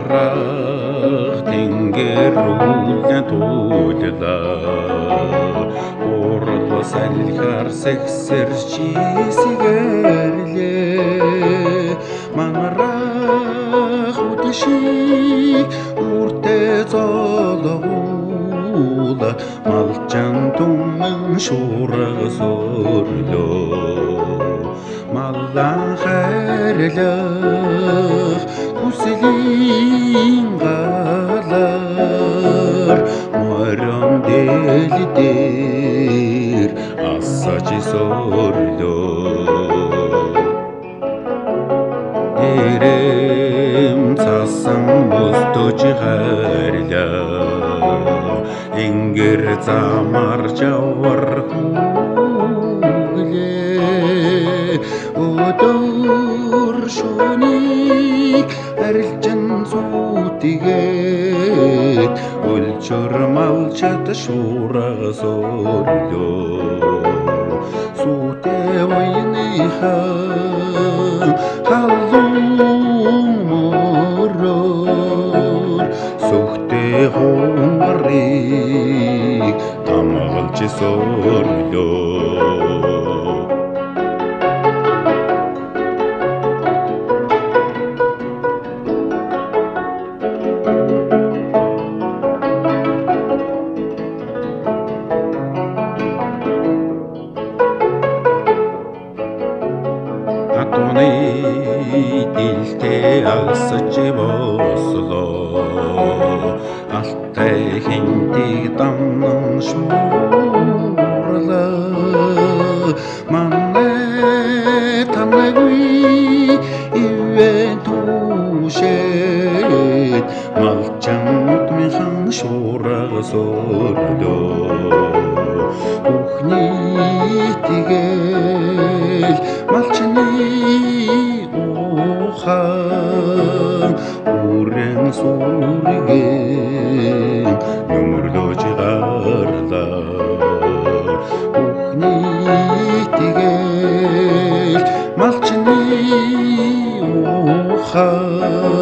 Мангар тэнгэр үлэн тууллаа Урлаа салхар сэгсэр чисгэрлээ Мангар хөдөшиг үртэ золгуула Малчан тумэн шуурга сорлоо Маллан хайрлах хүслийн галар Морон дэлдэр асаж сорлоо Эрэм цасан бустож хайрлаа Ингэр замар жавар Өдөр шөнийг арилжан зүтгээд Өлчөр малчад шуурга сорлоо Сүтэ войныхан халуун мороор Сүхтэ хунгарыг тамгалж сорлоо Атуны дэлтэй алсаж бослоо Алтай хинтиг дамнан шуурлаа Манай танагүй ивэн түшээд Малчан утмынхан шуурга сорлоо Ухний тэгэл малчны ухан Үрэн сүргэн нүмерлөж гарлаа Ухний тэгэл малчны ухан